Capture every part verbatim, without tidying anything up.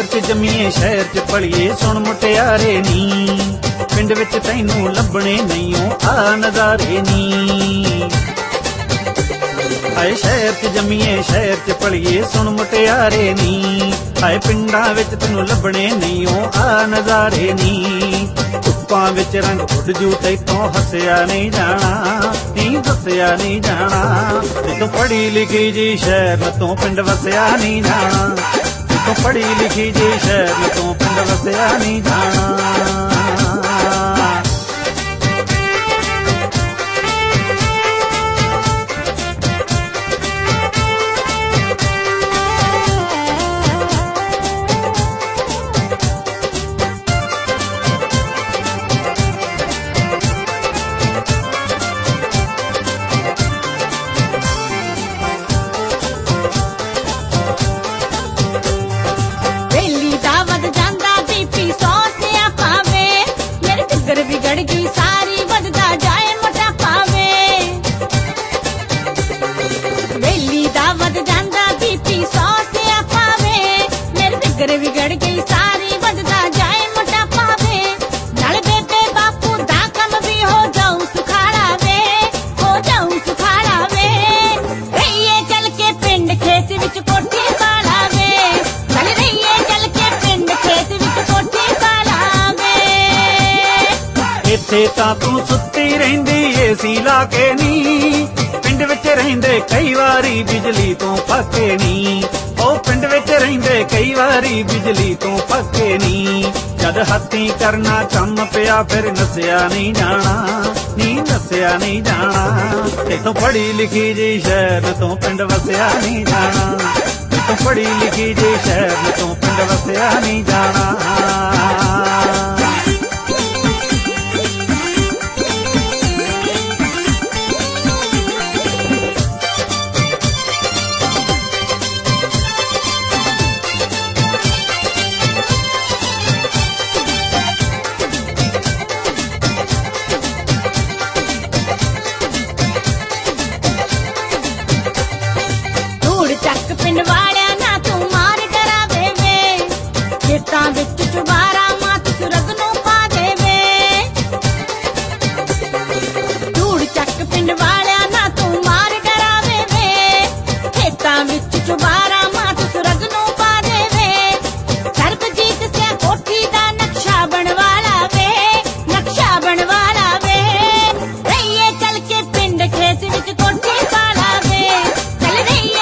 च जमीए शहर च पलिए सुन मुटियारे नी, पिंड विच तैनू लभणे नहीं आ नज़ारे नी। हाय शहर च जमीए शहर च पलिए सुन मुटियारे नी, हाय पिंडां विच तैनू लभणे नहीं आ नज़ारे नी। धुप्पां विच रंग उड़ जू तैथों हसिया नहीं जाना, नी दसिया नहीं जाना। तैथों पढ़ी लिखी जी शहर तो पिंड वसिया नहीं जाना, तैथों पढ़ी लिखी जी शहर तो पिंड वसिया नहीं जाना। बिगड़ गई सारी बददा जाए मोटापा वे, नाल बेबे बापू दा कम भी हो जाऊं सुखाड़ा वे, हो जाऊं सुखाड़ा वे। रहिए चल के पिंड खेत विच कोठी पाला वे, चल रहिए चल के पिंड खेत विच कोठी पाला वे। इत्थे तां तू सुत्ती रहिंदी एसी ला के नी, पिंड विच रहिंदे कई वारी बिजली तो पक्के नी। ओ पिंड विच रहिंदे कई वारी बिजली तो पक्के नी। जद हत्थी करना कम पिया फिर नसिया नहीं जाना, नी नसिया नहीं जाना। इथों पढ़ी लिखी जी शहर तो पिंड वसिया नहीं जाना, इथों पढ़ी लिखी जी शहर तो पिंड वसिया नहीं जाना। ਚੱਕ ਪਿੰਡ ਵਾਲਿਆਂ ਨਾ ਤੂੰ ਮਾਰ ਕਰਾਵੇ ਵੇ, ਖੇਤਾਂ ਵਿੱਚ ਚੁਬਾਰਾ ਮਾਤ ਸੁਰਗ ਨੂੰ ਪਾ ਦੇਵੇ। ਧੂੜ ਚੱਕ ਪਿੰਡ ਵਾਲਿਆਂ ਨਾ ਤੂੰ ਮਾਰ ਕਰਾਵੇ ਵੇ, ਖੇਤਾਂ ਵਿੱਚ ਚੁਬਾਰਾ ਮਾਤ ਸੁਰਗ ਨੂੰ ਪਾ ਦੇਵੇ। ਸਰਬਜੀਤ ਸਿਆ ਕੋਠੀ ਦਾ ਨਕਸ਼ਾ ਬਣਵਾ ਲਾਵੇ, ਨਕਸ਼ਾ ਬਣਵਾ ਲਾਵੇ। ਰਹੀਏ ਚੱਲ ਕੇ ਪਿੰਡ ਖੇਤ ਵਿੱਚ ਕੋਠੀ ਪਾ ਲਾਵੇ, ਚੱਲ ਰਹੀਏ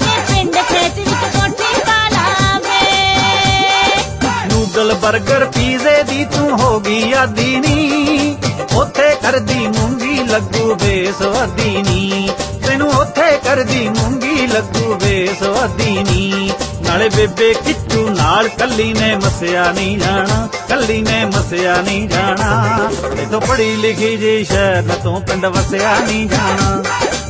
ਨੂਡਲ ਬਰਗਰ ਪੀਜ਼ੇ ਦੀ ਤੂੰ ਹੋ ਗਈ ਆਦੀ ਨੀ, ਉੱਥੇ ਕਰਦੀ ਮੂੰਗੀ ਲੱਗੂ ਬੇਸਵਾਦੀ ਨੀ। ਤੈਨੂੰ ਉੱਥੇ ਕਰਦੀ ਮੂੰਗੀ ਲੱਗੂ ਬੇਸਵਾਦੀ ਨੀ। ਨਾਲੇ ਬੇਬੇ ਕਿੱਚੂ ਨਾਲ ਕੱਲੀ ਨੇ ਮਸਿਆ ਨਹੀਂ ਜਾਣਾ, ਕੱਲੀ ਨੇ ਮਸਿਆ ਨਹੀਂ ਜਾਣਾ। ਇਥੋਂ ਪੜ੍ਹੀ ਲਿਖੀ ਜੀ ਸ਼ਹਿਰ ਤੋਂ ਪਿੰਡ ਵਸਿਆ ਨਹੀਂ ਜਾਣਾ।